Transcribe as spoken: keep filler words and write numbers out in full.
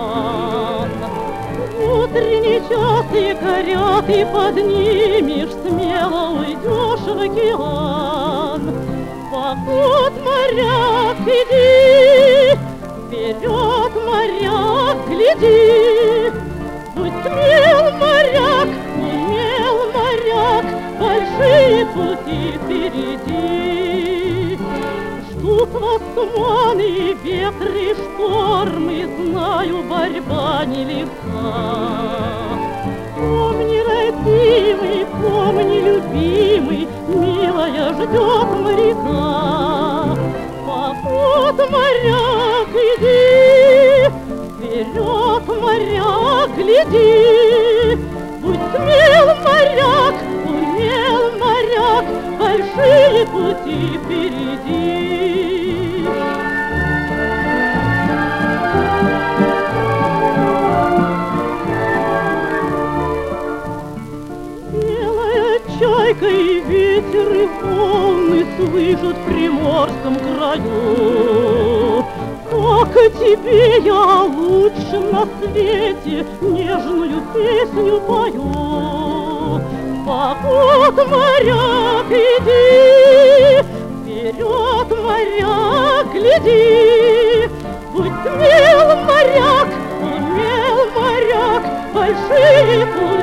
В утренний час якоря ты поднимешь, смело уйдешь в океан. Поход, моряк, иди, вперед, моряк, гляди. Будь смел, моряк, умел, моряк, большие пути впереди. Ждут вас туманы, ветры, штормы, знаю, борьба нелегка. Помни, родимый, помни, любимый, милая ждет моряка. Поход, моряк, иди, вперед, моряк, гляди. Будь смел, моряк, умел, моряк, большие пути впереди. Белая чайка и ветер, и волны слышат в приморском краю. Как тебе я лучше на свете нежную песню пою. Поход, моряк, иди, вперед, моряк, гляди. Будь смел, моряк, умел, моряк, большие пути